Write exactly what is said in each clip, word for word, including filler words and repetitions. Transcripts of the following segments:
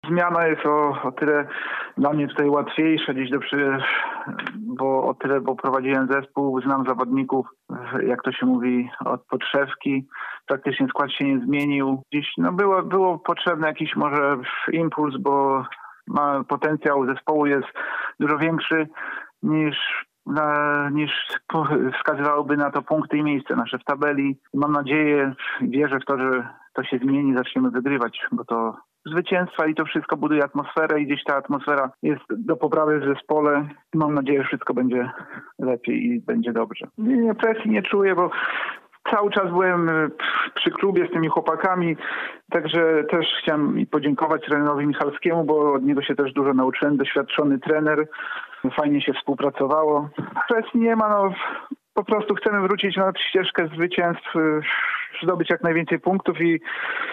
Zmiana jest o, o tyle dla mnie tutaj łatwiejsza gdzieś do przy, bo o tyle, bo prowadziłem zespół, znam zawodników, jak to się mówi, od podszewki. Praktycznie skład się nie zmienił. Gdzieś no było, było potrzebny jakiś może impuls, bo ma, potencjał zespołu jest dużo większy niż Na, niż wskazywałyby na to punkty i miejsce nasze w tabeli. Mam nadzieję, wierzę w to, że to się zmieni, zaczniemy wygrywać, bo to zwycięstwa i to wszystko buduje atmosferę i gdzieś ta atmosfera jest do poprawy w zespole. Mam nadzieję, że wszystko będzie lepiej i będzie dobrze. Nie, presji nie czuję, bo cały czas byłem przy klubie z tymi chłopakami, także też chciałem podziękować trenerowi Michalskiemu, bo od niego się też dużo nauczyłem. Doświadczony trener, fajnie się współpracowało. Presji nie ma, no po prostu chcemy wrócić na ścieżkę zwycięstw, zdobyć jak najwięcej punktów i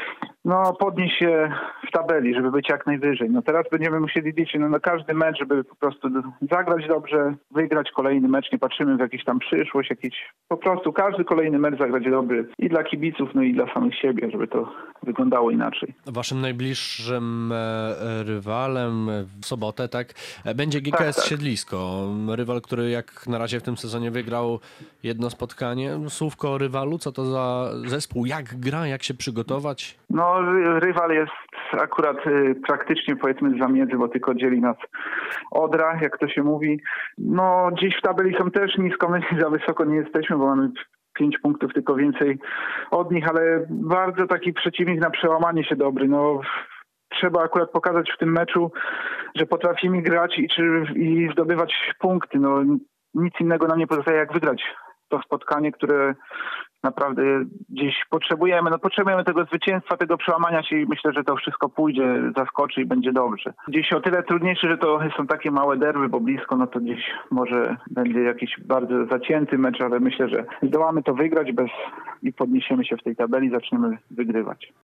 no podnieść się w tabeli, żeby być jak najwyżej. No teraz będziemy musieli liczyć no, na każdy mecz, żeby po prostu zagrać dobrze, wygrać kolejny mecz. Nie patrzymy w jakąś tam przyszłość, jakiś po prostu każdy kolejny mecz zagrać dobry i dla kibiców, no i dla samych siebie, żeby to wyglądało inaczej. Waszym najbliższym e, rywalem w sobotę, tak, będzie G K S tak, tak. Siedlisko. Rywal, który jak na razie w tym sezonie wygrał jedno spotkanie. Słówko o rywalu, co to za zespół, jak gra, jak się przygotować? No, rywal jest akurat y, praktycznie powiedzmy zamiedzy, bo tylko dzieli nas Odra, jak to się mówi. No, gdzieś w tabeli są też nisko, my za wysoko nie jesteśmy, bo mamy pięć punktów tylko więcej od nich, ale bardzo taki przeciwnik na przełamanie się dobry. No, trzeba akurat pokazać w tym meczu, że potrafimy grać i, czy, i zdobywać punkty. No, nic innego nam nie pozostaje jak wygrać to spotkanie, które naprawdę gdzieś potrzebujemy. No potrzebujemy tego zwycięstwa, tego przełamania się i myślę, że to wszystko pójdzie, zaskoczy i będzie dobrze. Gdzieś o tyle trudniejsze, że to są takie małe derby, bo blisko, no to gdzieś może będzie jakiś bardzo zacięty mecz, ale myślę, że zdołamy to wygrać bez i podniesiemy się w tej tabeli, zaczniemy wygrywać.